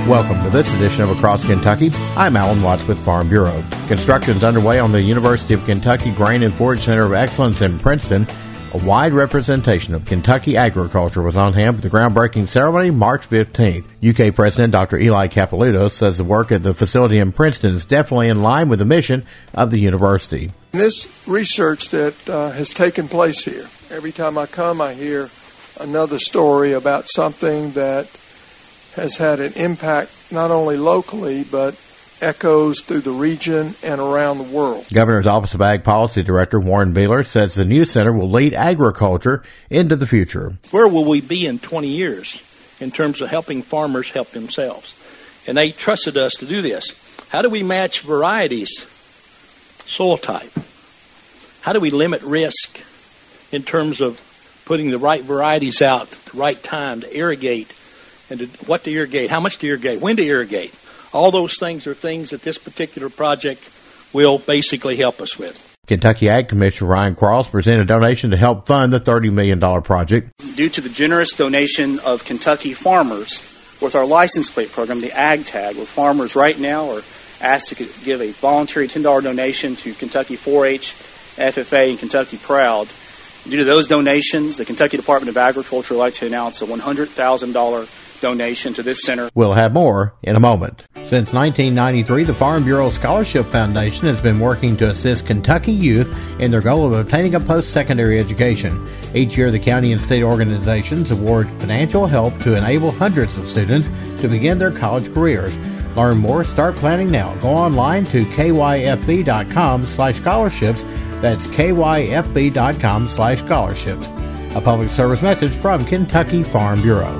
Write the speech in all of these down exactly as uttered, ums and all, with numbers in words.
Welcome to this edition of Across Kentucky. I'm Alan Watts with Farm Bureau. Construction is underway on the University of Kentucky Grain and Forage Center of Excellence in Princeton. A wide representation of Kentucky agriculture was on hand for the groundbreaking ceremony March fifteenth. U K President Doctor Eli Capilouto says the work at the facility in Princeton is definitely in line with the mission of the university. This research that uh, has taken place here, every time I come I hear another story about something that has had an impact not only locally but echoes through the region and around the world. Governor's Office of Ag Policy Director Warren Beeler says the new center will lead agriculture into the future. Where will we be in twenty years in terms of helping farmers help themselves? And they trusted us to do this. How do we match varieties, soil type? How do we limit risk in terms of putting the right varieties out at the right time to irrigate, and to, what to irrigate, how much to irrigate, when to irrigate? All those things are things that this particular project will basically help us with. Kentucky Ag Commissioner Ryan Quarles presented a donation to help fund the thirty million dollars project. Due to the generous donation of Kentucky farmers with our license plate program, the Ag Tag, where farmers right now are asked to give a voluntary ten dollars donation to Kentucky four H, F F A, and Kentucky Proud. Due to those donations, the Kentucky Department of Agriculture would like to announce a one hundred thousand dollars donation to this center. We'll have more in a moment. Since nineteen ninety-three, the Farm Bureau Scholarship Foundation has been working to assist Kentucky youth in their goal of obtaining a post-secondary education. Each year, the county and state organizations award financial help to enable hundreds of students to begin their college careers. Learn more, start planning now. Go online to kyfb.com slash scholarships. That's kyfb.com slash scholarships. A public service message from Kentucky Farm Bureau.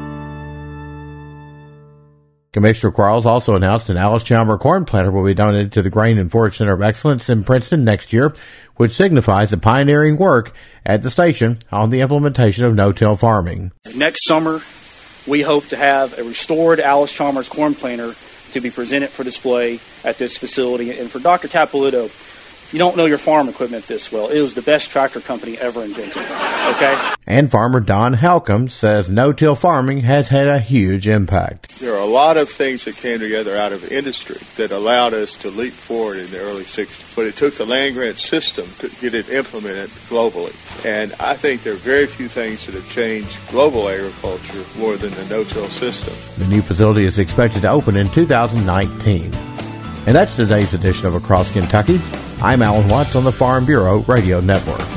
Commissioner Quarles also announced an Allis-Chalmers corn planter will be donated to the Grain and Forage Center of Excellence in Princeton next year, which signifies the pioneering work at the station on the implementation of no-till farming. Next summer, we hope to have a restored Allis-Chalmers corn planter to be presented for display at this facility. And for Doctor Capilouto, if you don't know your farm equipment this well, it was the best tractor company ever invented, okay? And farmer Don Halcomb says no-till farming has had a huge impact. There are a lot of things that came together out of industry that allowed us to leap forward in the early sixties. But it took the land-grant system to get it implemented globally. And I think there are very few things that have changed global agriculture more than the no-till system. The new facility is expected to open in two thousand nineteen. And that's today's edition of Across Kentucky. I'm Alan Watts on the Farm Bureau Radio Network.